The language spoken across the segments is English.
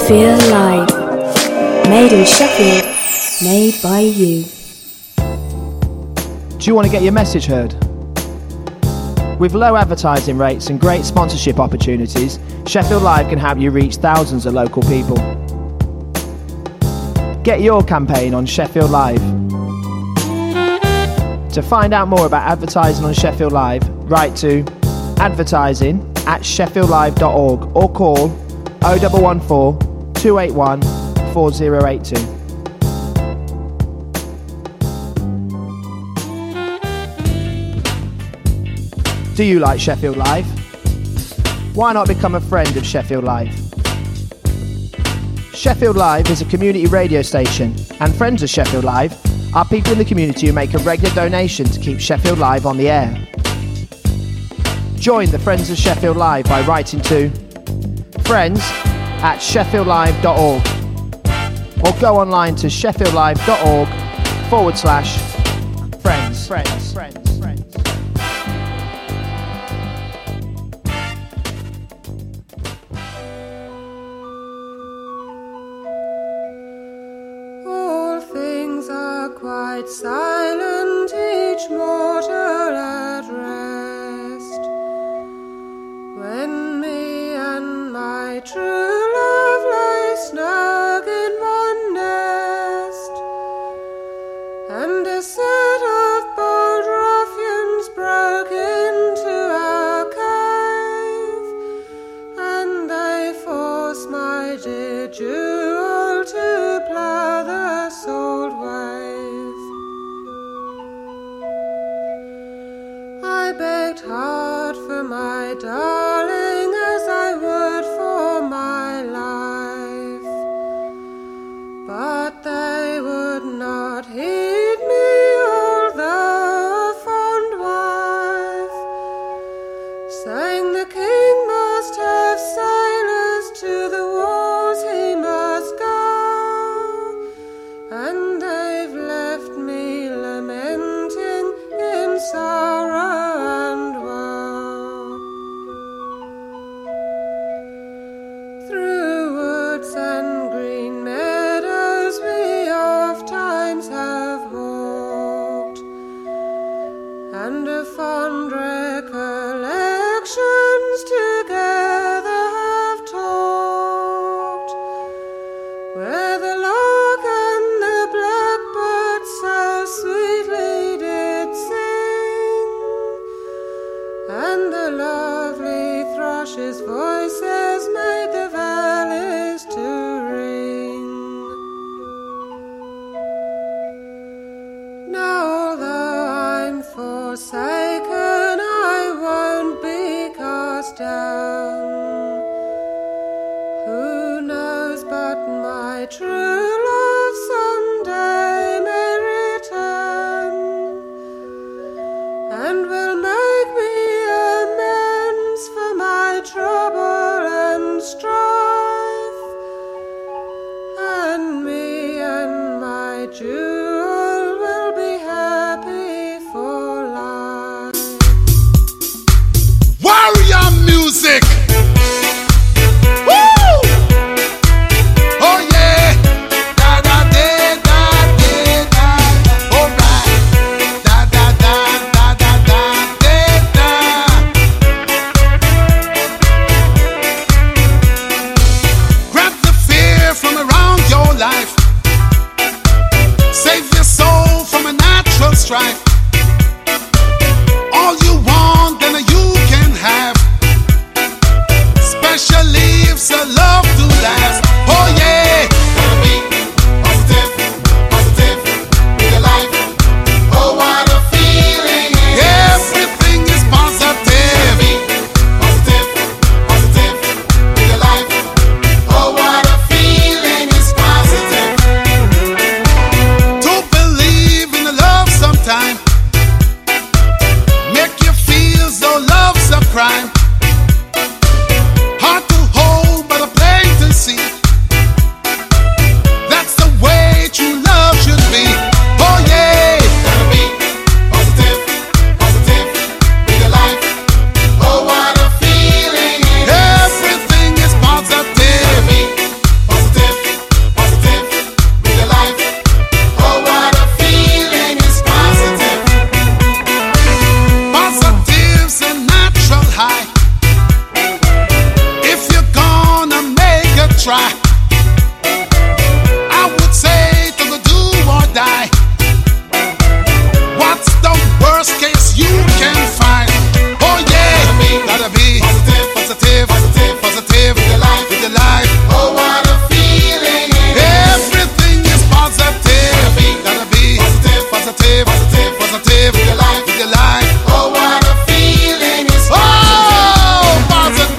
Sheffield Live. Made in Sheffield, made by you. Do you want to get your message heard? With low advertising rates and great sponsorship opportunities, Sheffield Live can help you reach thousands of local people. Get your campaign on Sheffield Live. To find out more about advertising on Sheffield Live, write to advertising@sheffieldlive.org or call 0114 281 4082. Do you like Sheffield Live? Why not become a friend of Sheffield Live? Sheffield Live is a community radio station, and friends of Sheffield Live are people in the community who make a regular donation to keep Sheffield Live on the air. Join the Friends of Sheffield Live by writing to friends@sheffieldlive.org or go online to sheffieldlive.org/friends. All things are quite silent, each mortal at rest, when me and my true love lay snug in one nest, and a set of bold ruffians broke into our cave, and they forced my dear jewel to plough the salt wave. I begged hard for my darling as I would for my life, but they would not heed me, although a fond wife, saying the king must have sailors, to the wars he must go, and they've left me lamenting in sorrow and woe. Through woods and green meadows we oft times have walked, and of fond recollections together have talked, where the lark and the blackbird so sweetly did sing, and the lovely thrushes' voices made the valleys to ring. Now although I'm forsaken, I won't be cast down. Who knows but my true love someday may return, and will make me amends for my trouble and strife, and me and my jewel will be happy for life. Warrior music. Woo! Oh yeah. Da da da da da da. All right. Da da da da da da da. Grab the fear from around your life. Save your soul from a natural strife. All you want, then you can have. Special leaves a love to last. Oh yeah. Wanna be positive, positive with your life. Oh, what a feeling it is. Everything is positive. Be positive, positive with your life. Oh, what a feeling is positive. To believe in the love sometime. Make you feel so love's a crime. Hard to hold, but a place try. I would say to the do or die. What's the worst case you can find? Oh yeah, gotta be positive, positive, positive, positive with your life, with your life. Oh, what a feeling it is. Everything is positive. Gotta be positive, positive, positive, positive with your life, with your life. Oh, what a feeling is positive. Oh, positive.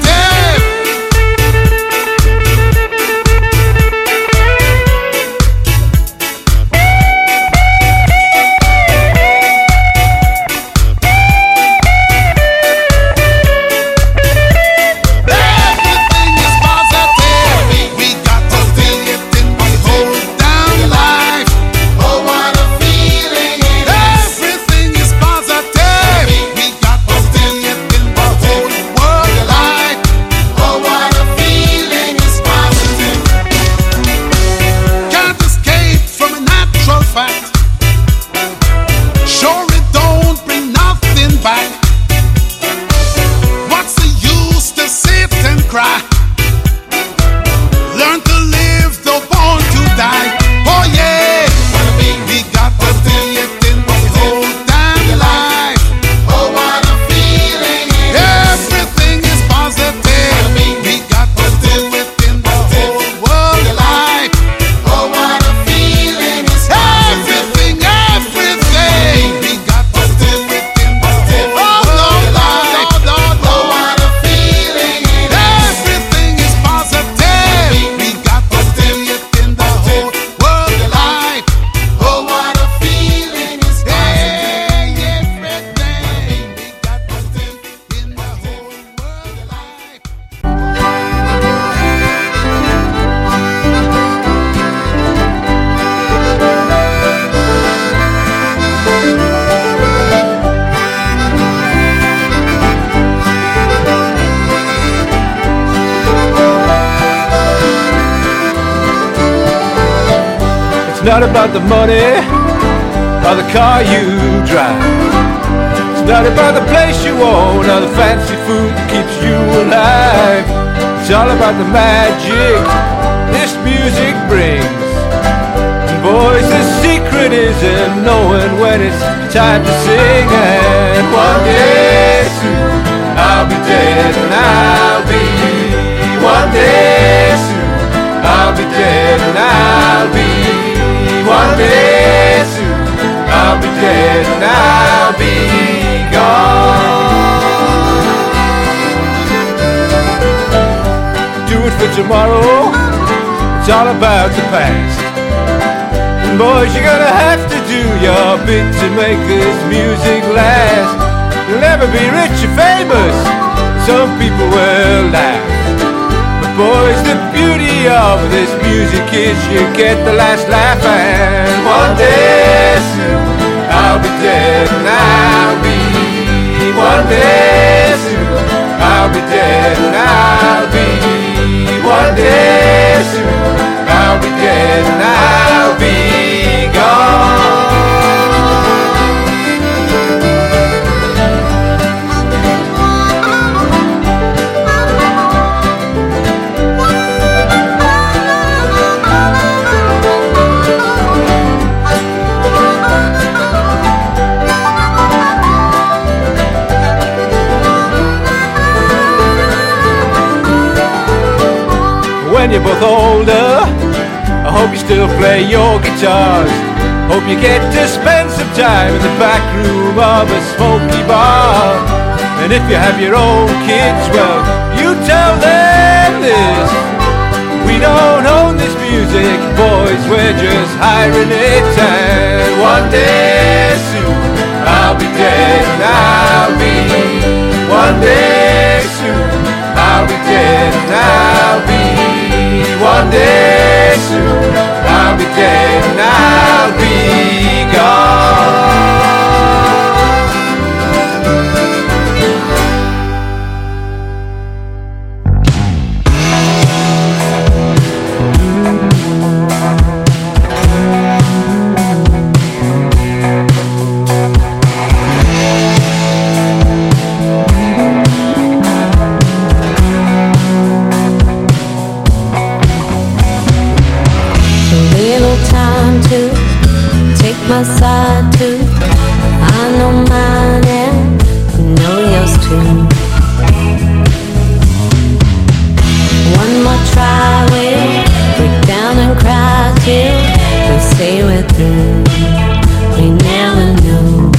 It's not about the money or the car you drive. It's not about the place you own or the fancy food that keeps you alive. It's all about the magic this music brings. And boys, the secret is in knowing when it's time to sing. And one day soon I'll be dead and I'll be. One day soon I'll be dead and I'll be. One day soon I'll be dead and I'll be gone. Do it for tomorrow, it's all about the past. And boys, you're gonna have to do your bit to make this music last. You'll never be rich or famous, some people will laugh. Boys, the beauty of this music is you get the last laugh. And one day soon I'll be dead and I'll be. One day soon I'll be dead and I'll be. One day soon I'll be dead and I'll be gone. When you're both older, I hope you still play your guitars. Hope you get to spend some time in the back room of a smoky bar. And if you have your own kids, well, you tell them this: we don't own this music, boys, we're just hiring it. And one day soon I'll be dead and I'll be. One day soon I'll be dead and I'll be. One day soon I'll be dead and I'll be gone. my side too. I know mine and you know yours too. One more try, we'll break down and cry till we say we're through. We never knew.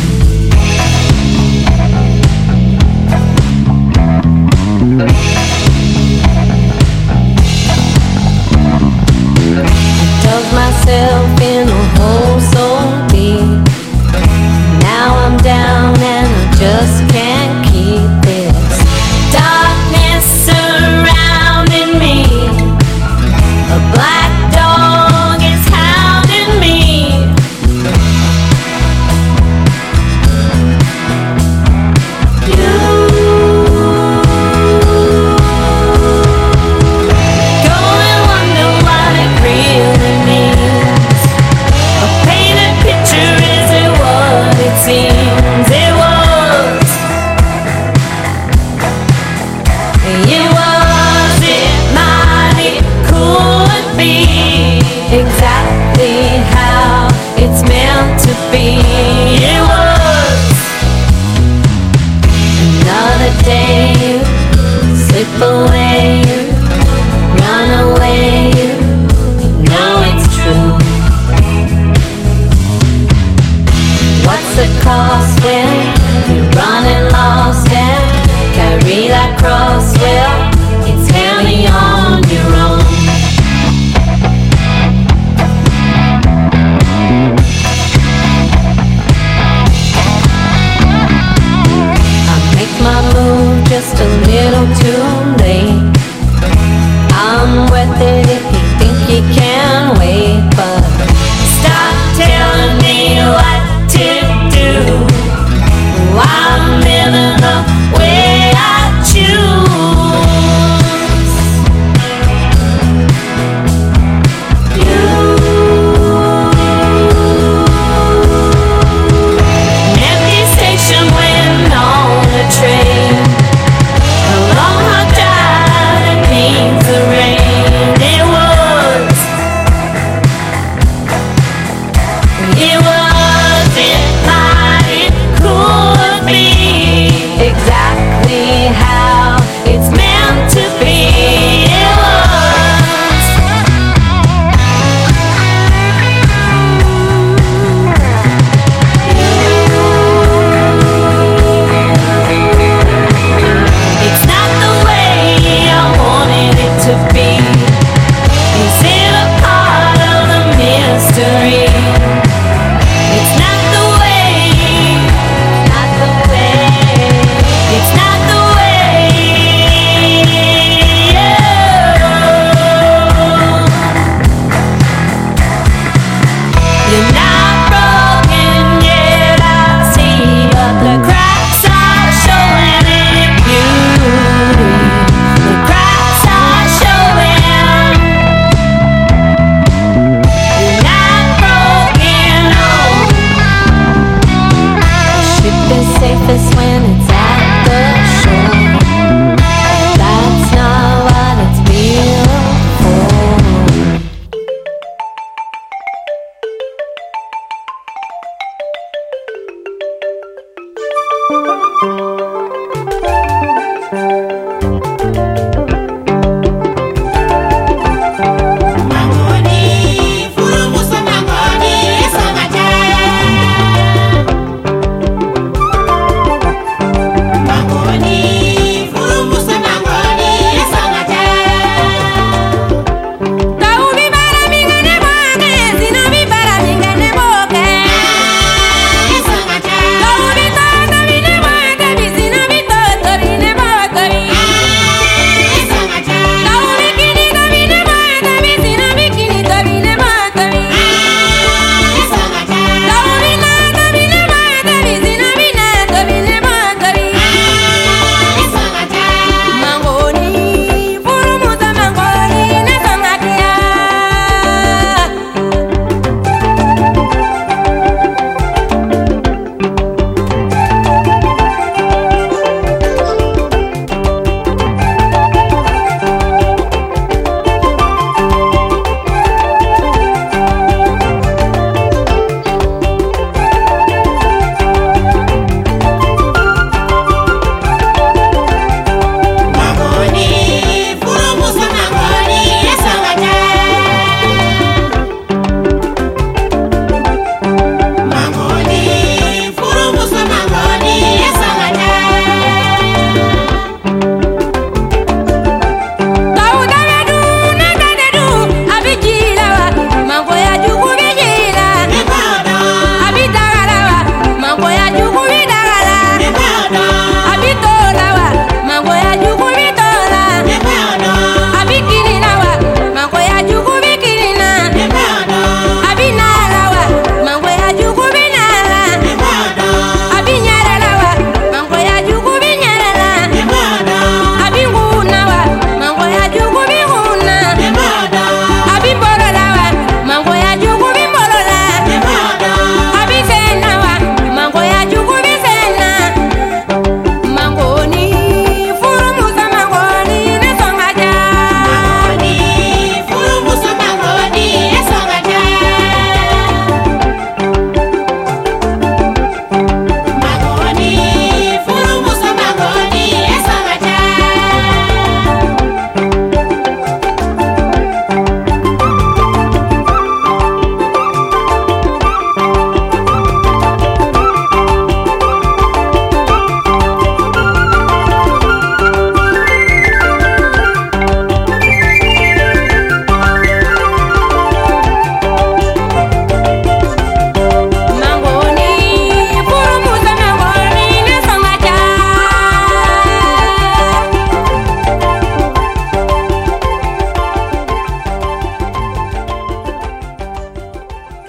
I dug myself in a hole so deep. Now I'm down and I just can't keep it.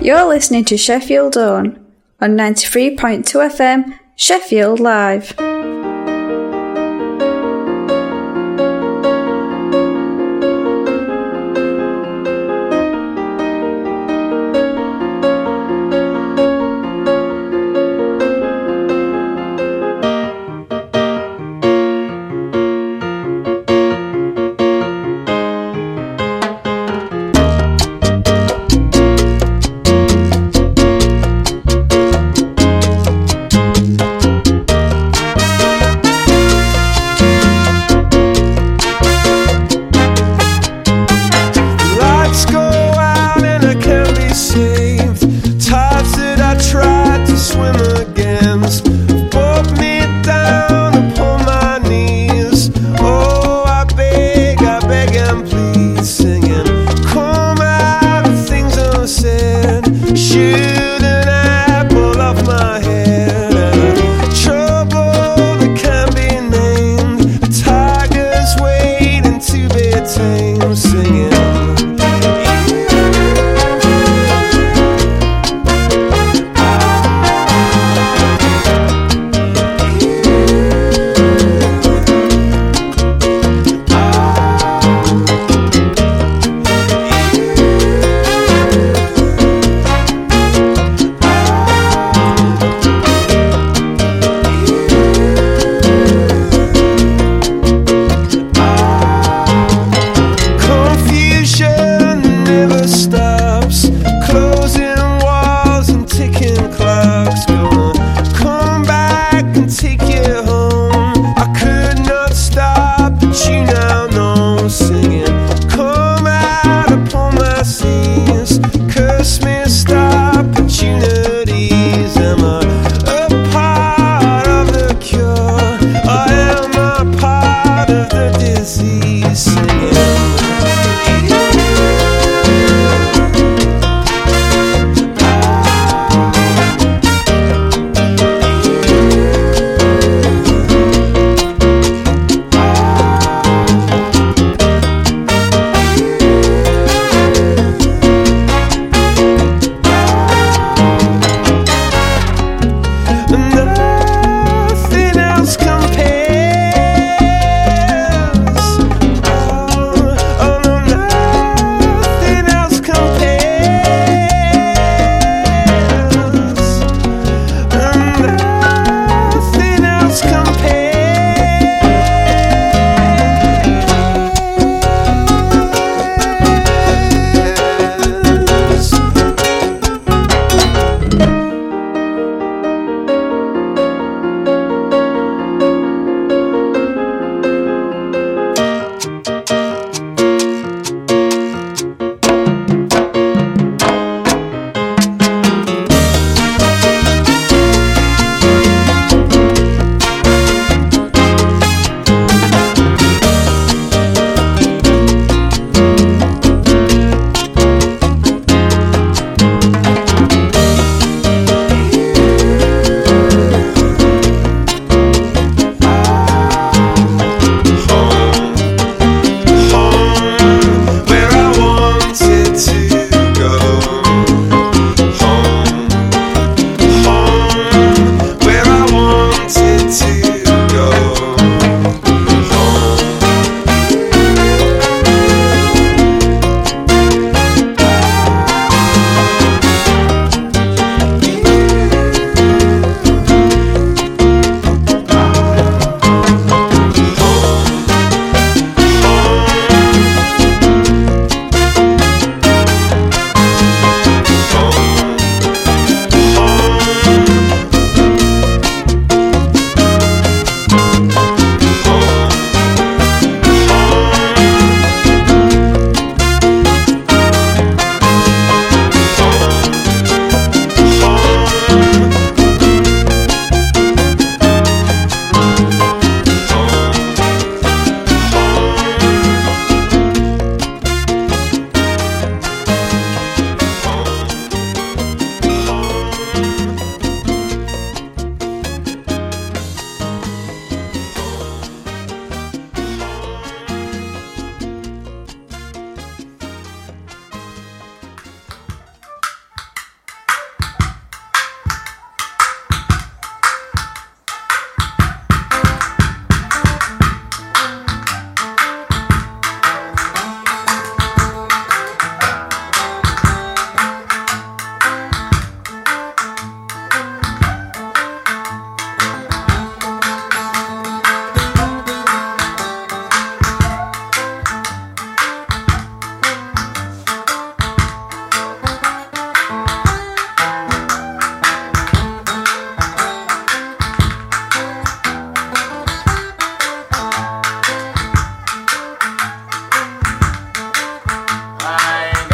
You're listening to Sheffield Own on 93.2 FM, Sheffield Live.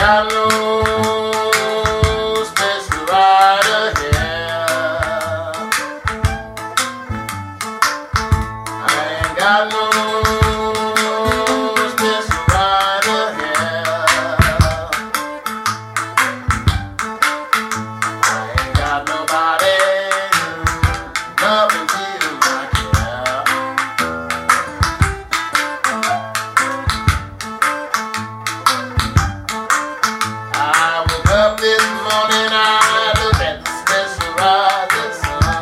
got no special rider here. I ain't got no special rider here. I ain't got nobody loving me like here. I woke up this morning, I looked at the special rising sun.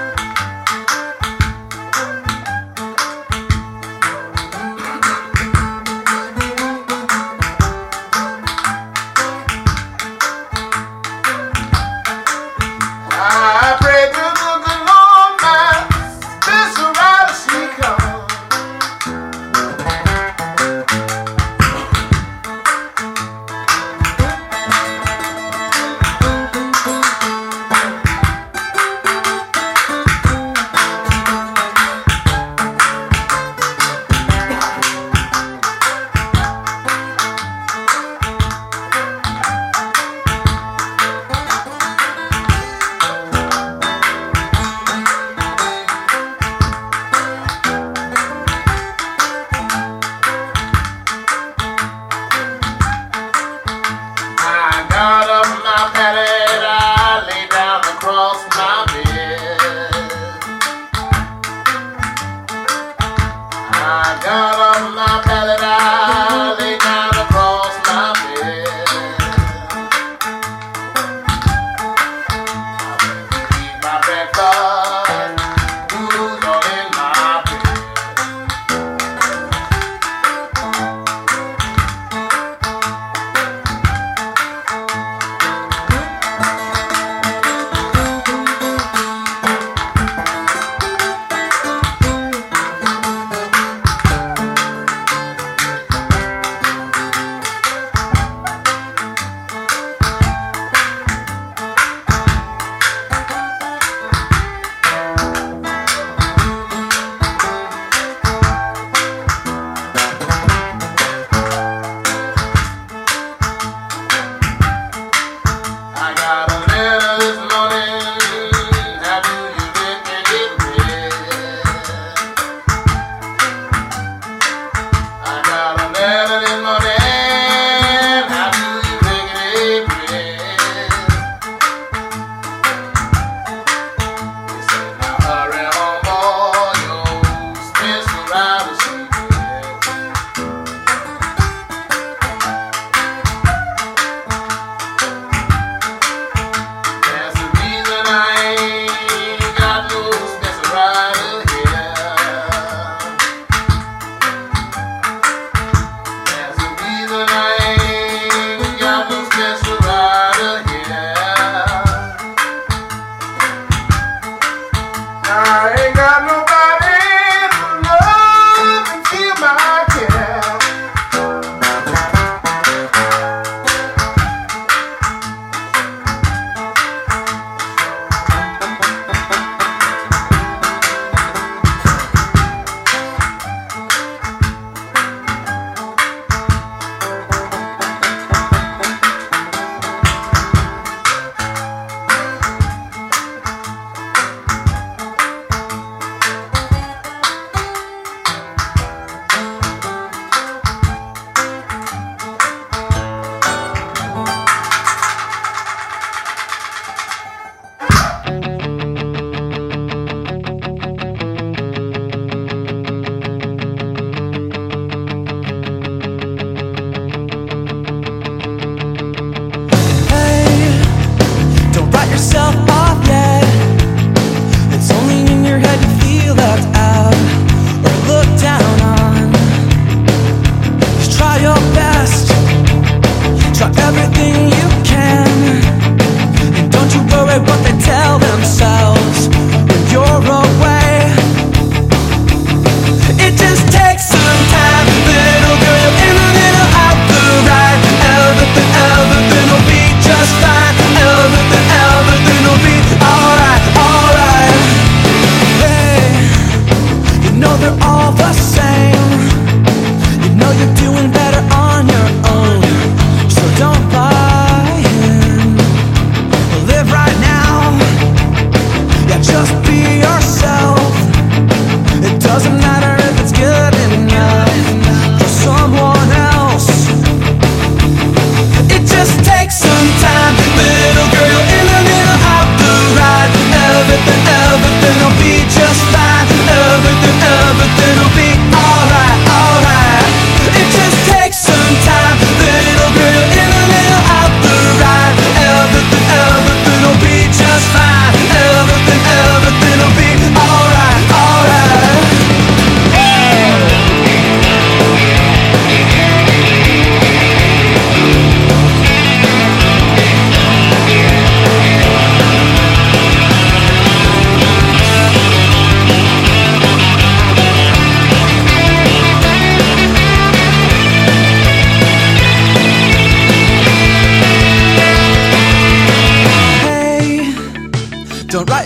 I pray to the good Lord, my special rider, she comes. I got up my pallet, I lay down across my bed. I got up my pallet, I lay down across my bed. I eat my breakfast, food all in my bed.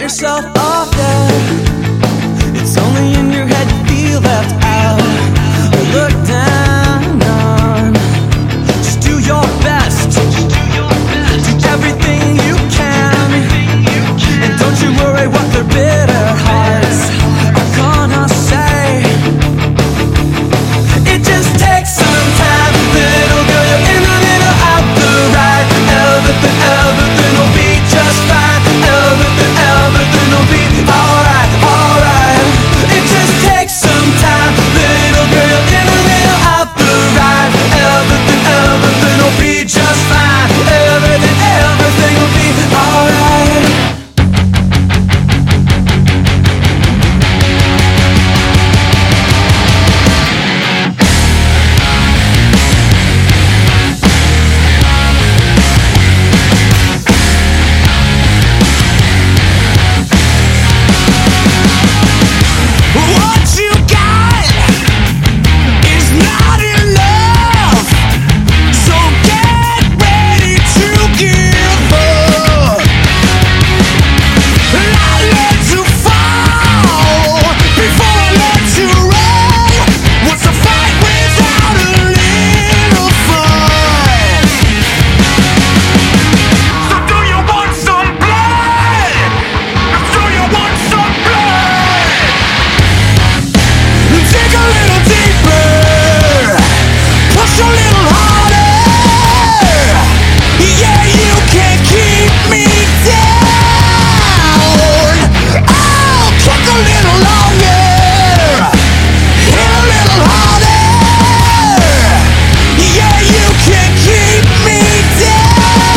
yourself off, yeah. It's only in your head you feel left out or looked down on. Just do your best. Do everything you can. And don't you worry what their bitter hearts are gonna say. It just takes some time, little girl, you're in the middle of the ride. Everything will be just fine. Everything will be alright, alright. It just takes some time, little girl, you're in the middle of the ride. Everything will be just fine. Everything will be alright. What you got is not enough, so get ready to give up. I let you fall before I let you run. What's a fight without a little fun? So do you want some blood? Do you want some blood? Dig a little deeper, push a little harder. Yeah, you can keep me down. I'll kick a little longer, hit a little harder. Yeah, you can keep me down.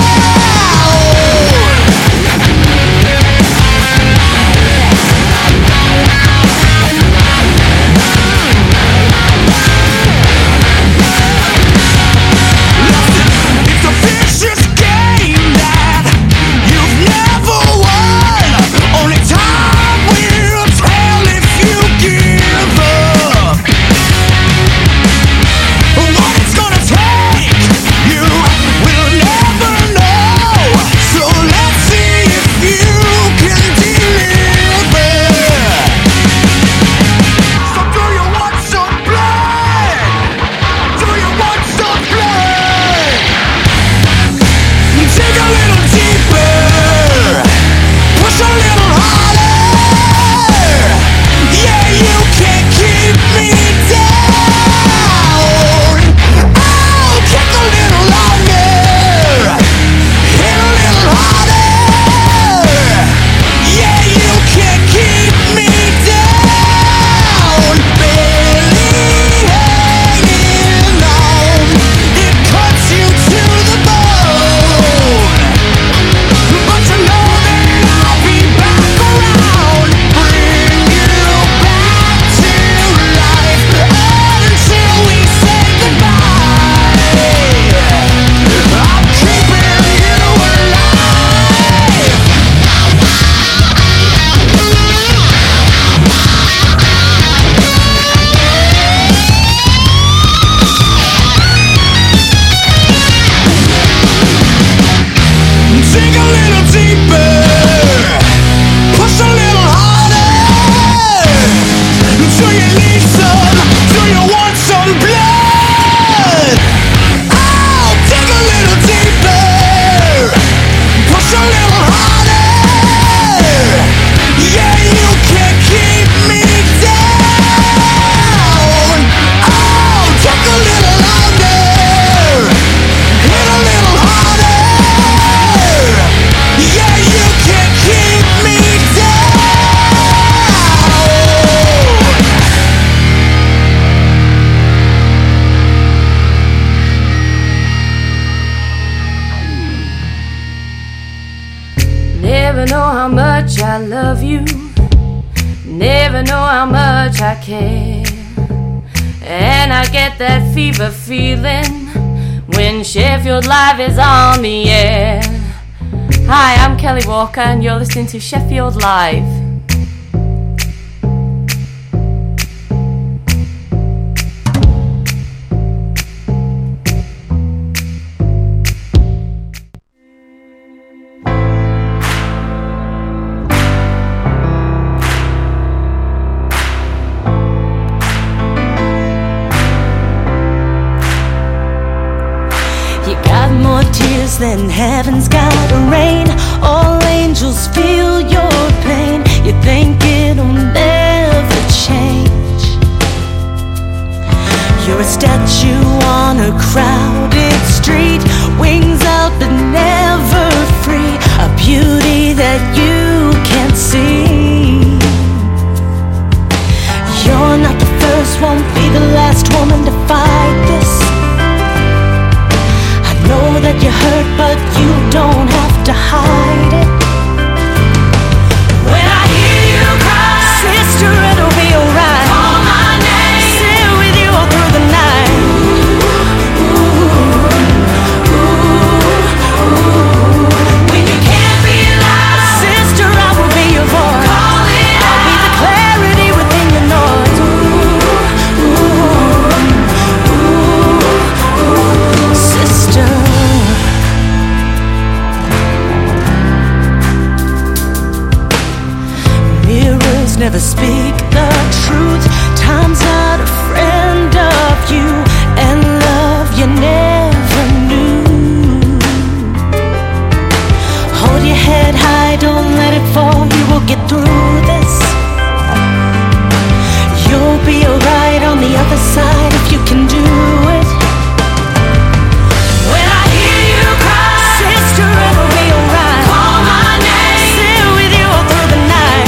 It's a vicious game that you've never won. Only time will tell if you give up. What it's gonna take, you will never know. So let's see if you can deliver. So do you want some blood? Do you want some blood? Dig a little deeper, push a little harder. Yeah, you can keep me down. I'll kick a little longer, hit a little harder. Yeah, you can keep me down. Barely hanging on, it cuts you to the bone. But you know that I'll be back around, bring you back to life until we say goodbye. I'm keeping you alive. Dig a little deeper, push a little harder. Do you need some? Do you want some blood? I'll dig a little deeper, push a little harder. Yeah, you can keep me down. I'll dig a little longer, hit a little harder. Yeah, you can keep me down. Never know how much I love you. Never know how much I care. And I get that fever feeling when Sheffield Live is on the air. Hi, I'm Kelly Walker and you're listening to Sheffield Live. You got more tears than heaven's got rain. All angels feel your pain. You think it'll never change. You're a statue on a crowded street, wings out but never free, a beauty that you can't see. You're not the first, won't be the last woman to fight this. I know that you're hurt, but you don't have to hide it. When I hear you cry, sister, it'll be alright. Call my name, sit with you all through the night. When you can't be loud, sister, I will be your voice. Call it out. I'll be the clarity within your noise. Sister. Mirrors never speak the truth. Time's not a friend of you, and love you never knew. Hold your head high, don't let it fall. You will get through this. You'll be alright on the other side if you can do it. When I hear you cry, sister, it'll be alright. Call my name, sit with you all through the night.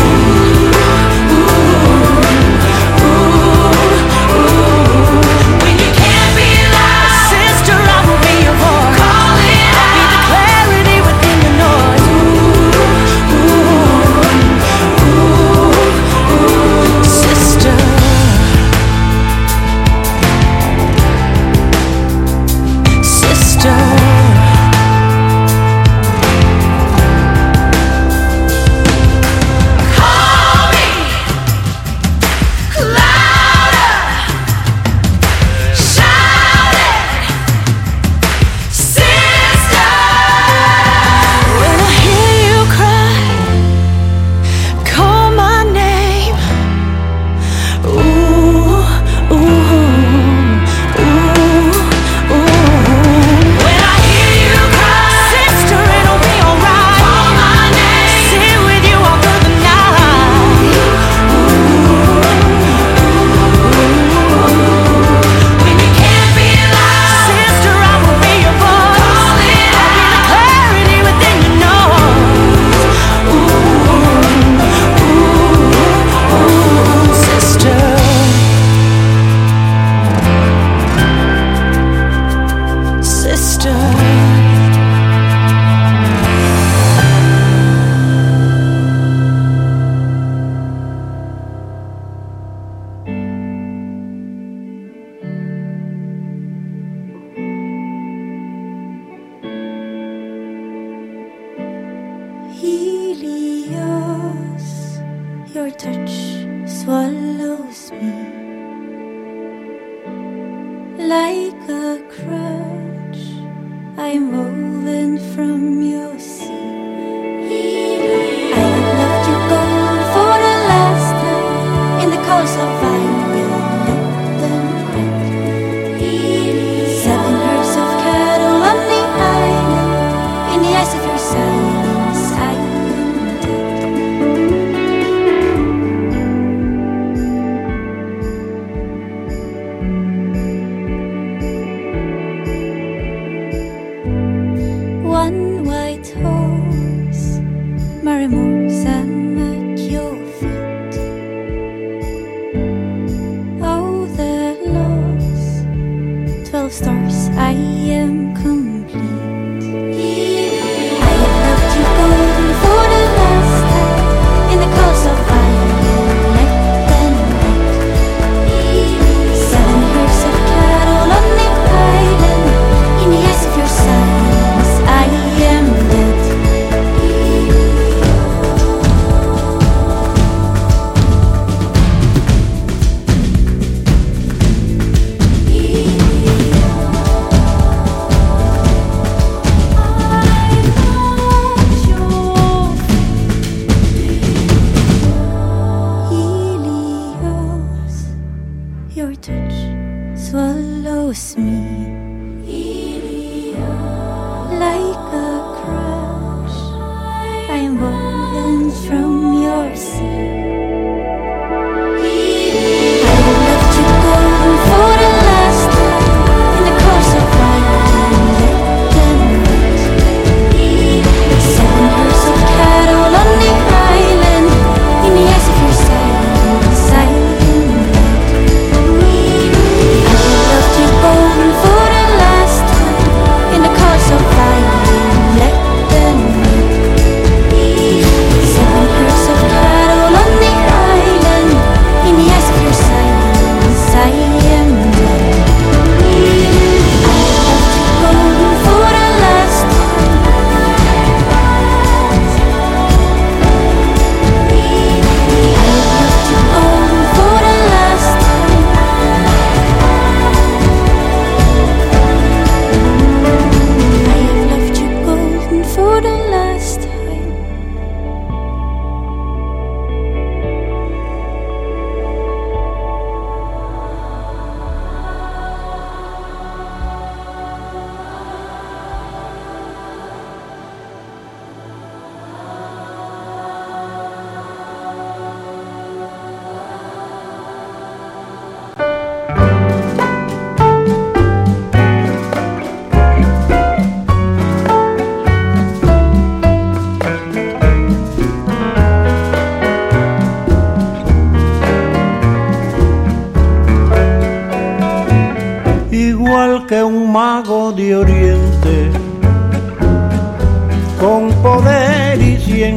When you can't be loud, sister, I will be your voice. Call it out. I'll be the clarity within the noise. Sister. Sister. Call me louder, shout it, sister. When I hear you cry, call my name. Ooh, ooh, ooh, ooh. When I hear you cry, sister, it'll be alright. Call my name, sit with you all through the night. When you can't be loud, sister, I will be your voice. Call it out. I'll be the clarity within your noise. Sister. Sister. Helios, your touch swallows me like a crutch. I'm woven from your sea. I have loved you gold for the last time in the course of violet and red. 7 herds of cattle on the island. In the eyes of your silence, I am dead. One white horse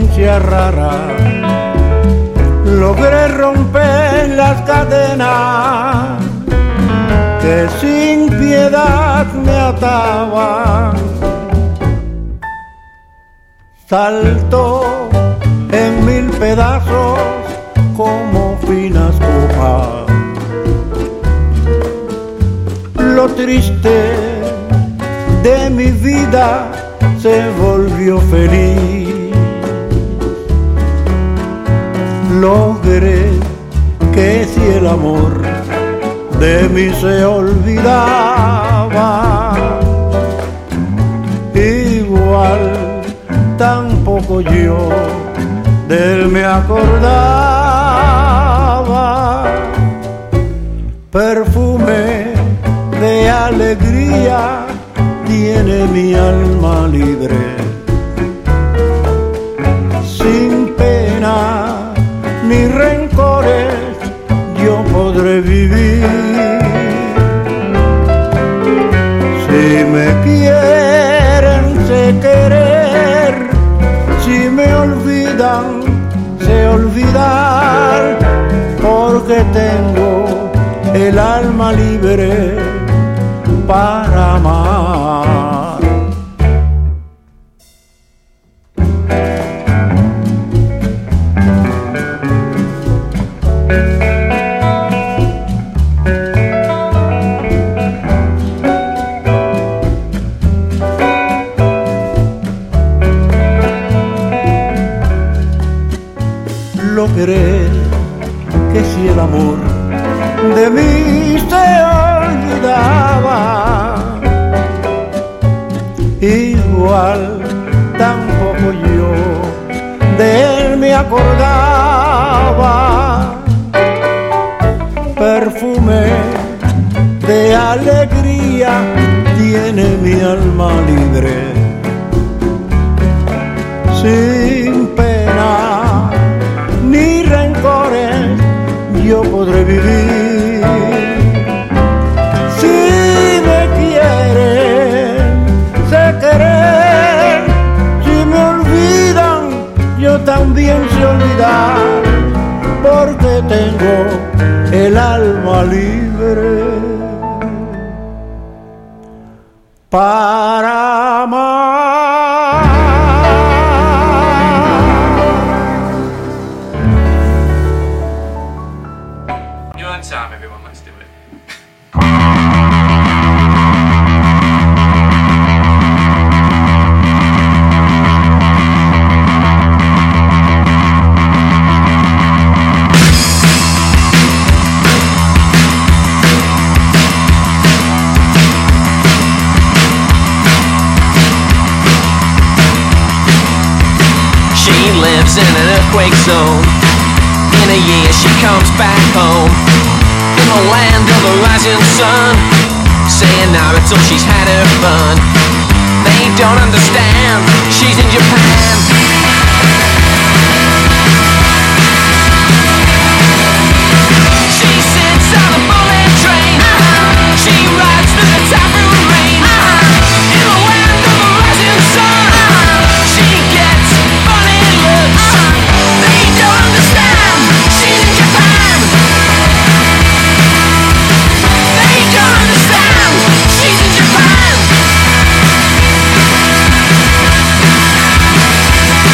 experiencia rara. Logré romper las cadenas que sin piedad me ataban. Saltó en mil pedazos como finas copas. Lo triste de mi vida se volvió feliz. Logré que si el amor de mí se olvidaba, igual tampoco yo de él me acordaba. Perfume de alegría tiene mi alma libre, sin pena ni rencores yo podré vivir. Si me quieren, sé querer, si me olvidan, sé olvidar, porque tengo el alma libre para amar. Logré que si el amor de mí se olvidaba, igual tampoco yo de él me acordaba. Perfume de alegría tiene mi alma libre, sin pena ni rencores yo podré vivir. Si me quieren, sé querer, si me olvidan, yo también sé olvidar, porque tengo el alma libre para amar. Time, everyone, let's do it. She lives in an earthquake zone. In a year she comes back home, in the land of the rising sun. Sayonara till she's had her fun. They don't understand, she's in Japan. She sits on a bullet train. She rides through the taproom rain. In the land of the rising sun. She gets funny looks. They don't understand, she's in Japan. They don't understand, she's in Japan.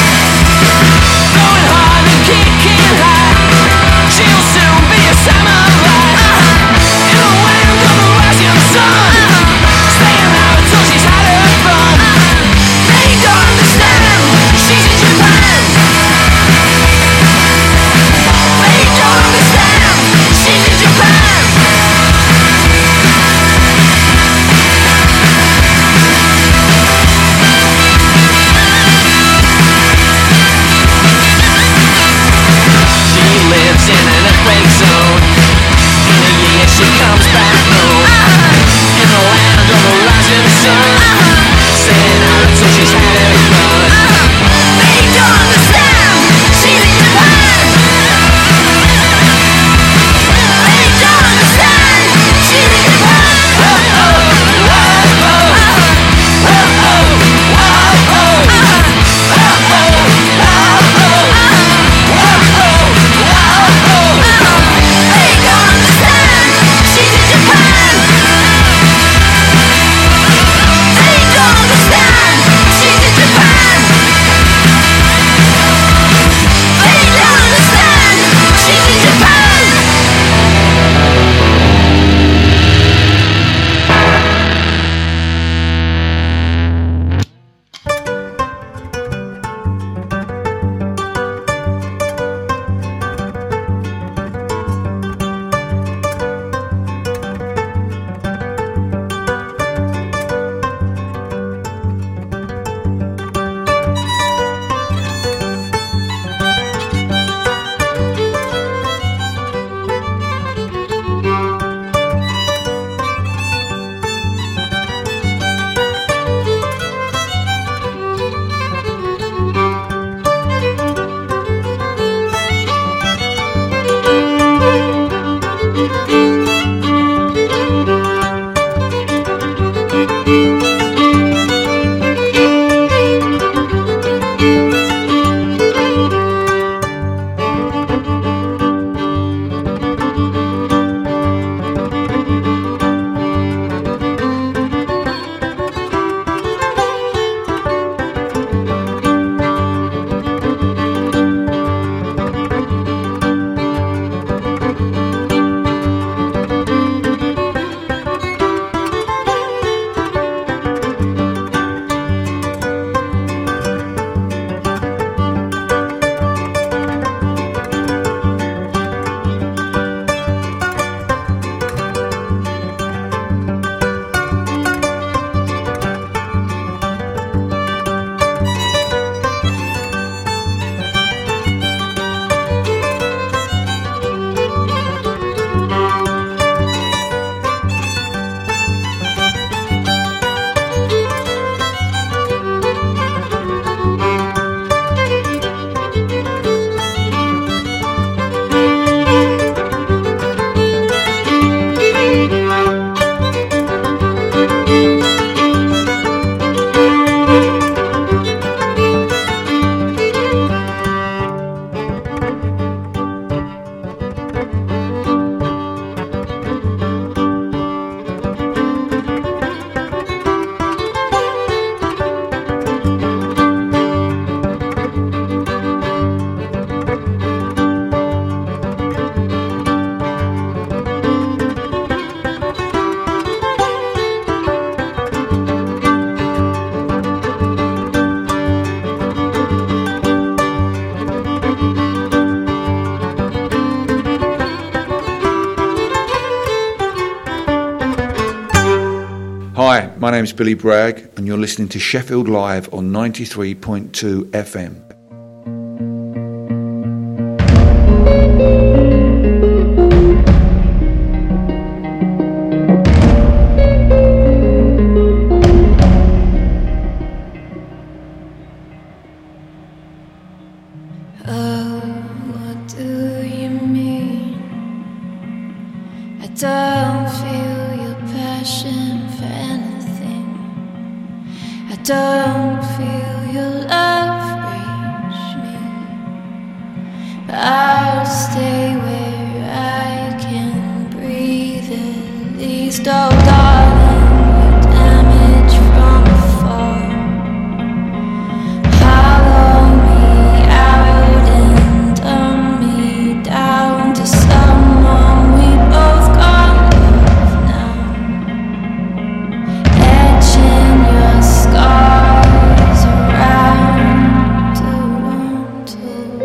name's Billy Bragg, and you're listening to Sheffield Live on 93.2 FM. Don't feel your passion for anything. I don't feel your love reach me. But I'll stay where I can breathe at least. Oh darling, damage from afar. Hollow me out and dumb me down to someone we both got. Scars around Toronto.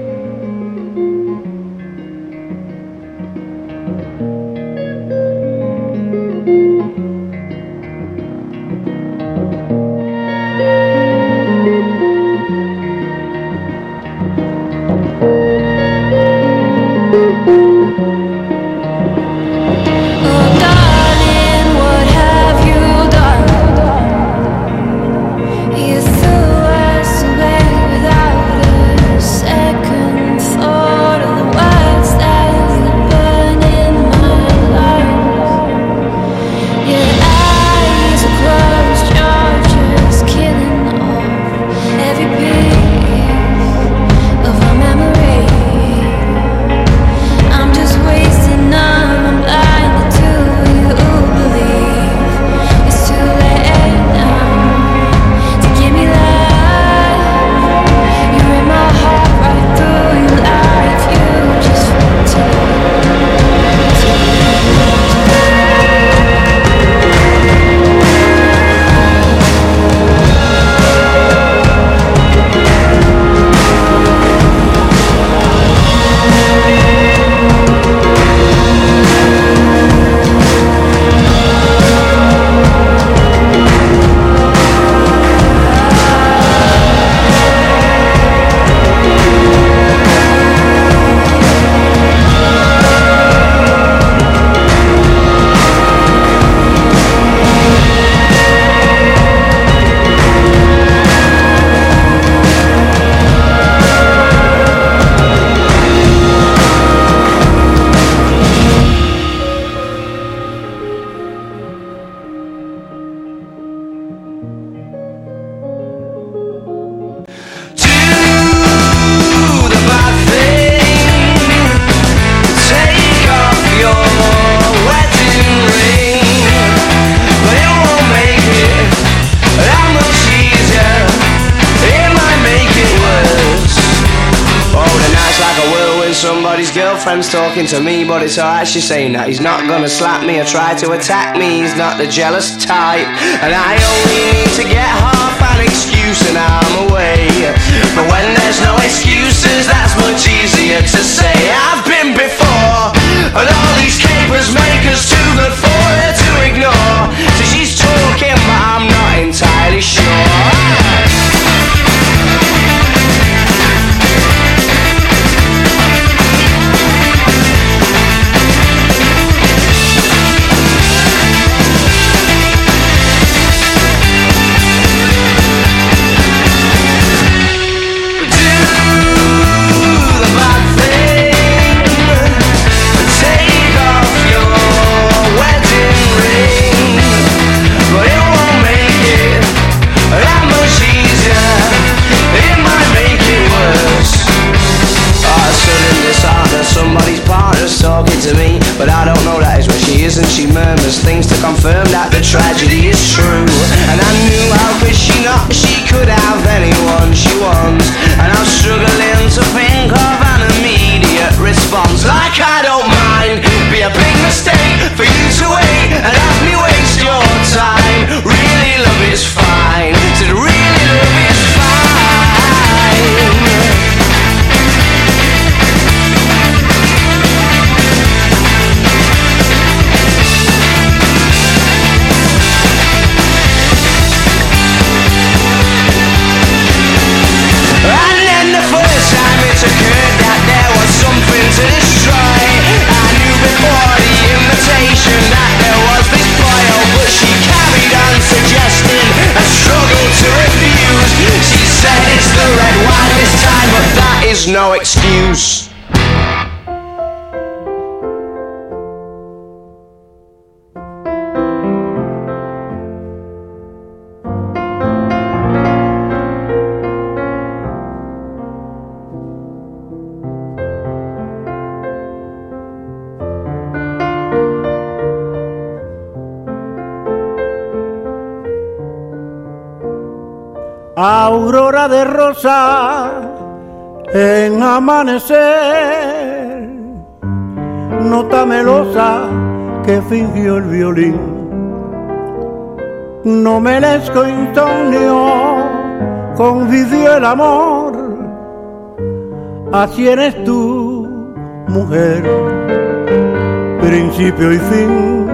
Girlfriend's talking to me, but it's alright, she's saying that he's not gonna slap me or try to attack me. He's not the jealous type, and I only need to get half an excuse and I'm away. But when there's no excuses, that's much easier to say. I've been before, and all these capers make us too good for her to ignore. So she's talking, but I'm not entirely sure. Somebody's partner's talking to me, but I don't know that is where she is, and she murmurs things to confirm that the tragedy is true. And I knew, how could she not? She could have anyone she wants, and I'm struggling to think of an immediate response. Like I don't mind, be a big mistake for you to wait and have me waste your time. Really love is fine, said really love is fine. is no excuse. Aurora de rosa en amanecer, nota melosa que fingió el violín, novelesco insomnio convivió el amor, así eres tú, mujer, principio y fin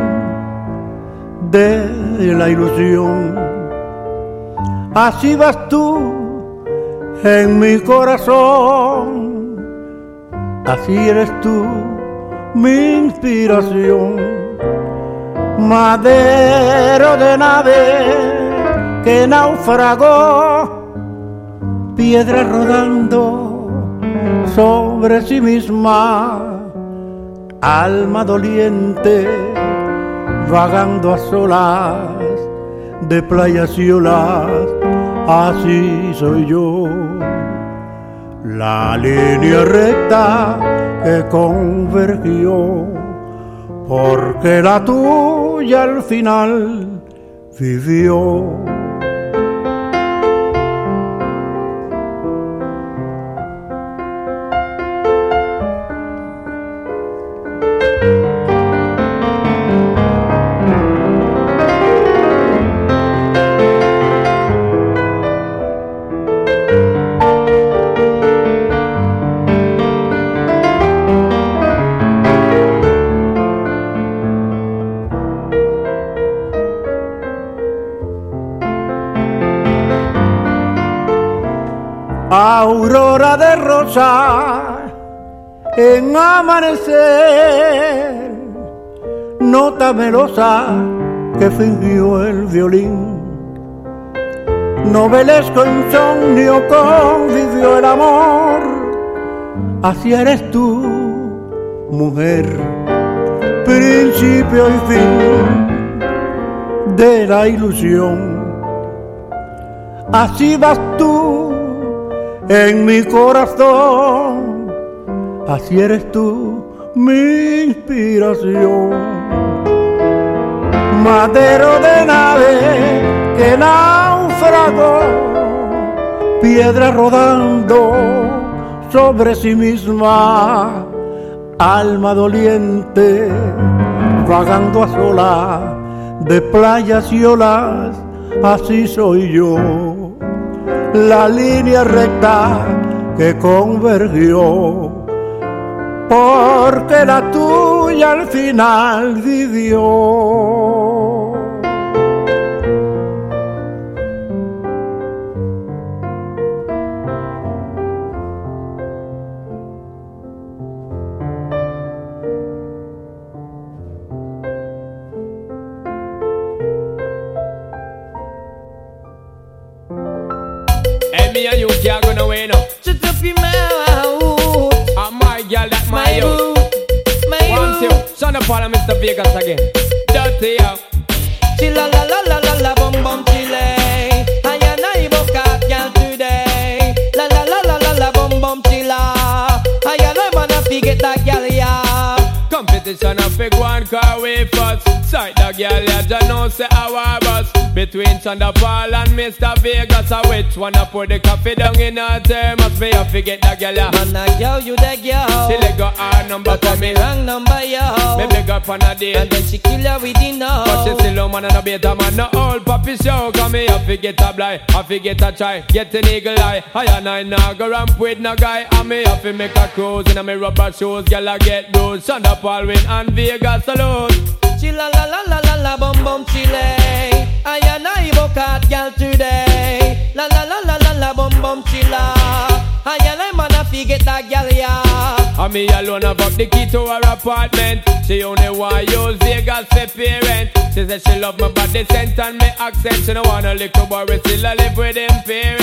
de la ilusión. Así vas tú en mi corazón, así eres tú mi inspiración, madero de nave que naufragó, piedra rodando sobre sí misma, alma doliente vagando a solas de playas y olas, así soy yo, la línea recta que convergió, porque la tuya al final vivió. Aurora de rosa en amanecer, nota melosa que fingió el violín, novelesco insomnio convivió el amor, así eres tú, mujer, principio y fin de la ilusión, así vas tú en mi corazón, así eres tú mi inspiración, madero de nave que naufragó, piedra rodando sobre sí misma, alma doliente vagando a solas de playas y olas, así soy yo, la línea recta que convergió, porque la tuya al final vivió. Me and you can't go nowhere now. Shut up your mouth. My girl, that's my youth. One, two, son of Paul and Mr. Vegas again. Dirty, yeah. Chilla la la la la la bum bum chile. I and I book out girl today. La la la la la la bum bum chilla. I and I wanna forget that girl, yeah. Competition of big one car way first. Sight the girl, yeah, just know say our bus. Between Thunder Paul and Mr. Vegas, which one I put the coffee down in her thermos? Me I forget the girl, yeah. Man, I girl, you the girl. She let go her number but for me. Wrong number, yo. Me beg her on a date, and then she kill her with the no. But she still a man and a beta man, no old puppy show. Cause me I forget a blind, I forget a try, get an eagle eye. I and I now go ramp with no guy, and me have to make a cruise in a me rubber shoes. Girl I get those, Thunder Paul win and Vegas alone. Chilla la la la la la bum bum chile. I and I book out girl today. La la la la la la bum bum chilla. I and I manna forget that girl, yeah. And me alone have up the key to her apartment. She only want use Vegas for parent. She said she love my body scent and me accent. She no want a little boy we still a live with him parents.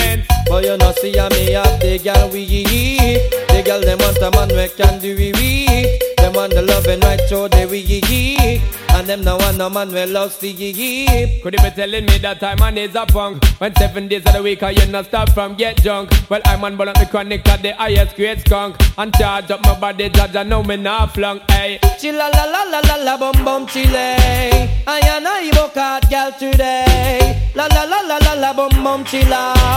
But you know see me have the girl we eat. The girl them want a man we can do we weak. Them want the loving right so they we eat. And them no want no man we love see eat. Could you be telling me that time man is a punk? When 7 days of the week you not stop from get drunk. Well I'm on bullet me chronic at the highest grade skunk. And charge up my body judge I know me not flunk. Hey, chilla la la la la la bum bum chile. I and I book out girl today. La la la la la la bum bum chilla.